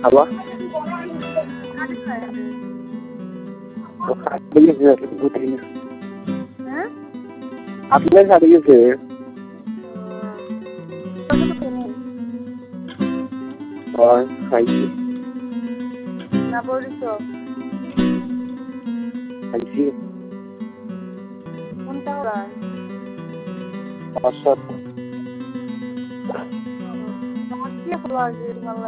খাবা आपल्या साडीचे खाইছি না বলিস খাইছি কোনটা ওরা অসৎ আমার কি হলো আগে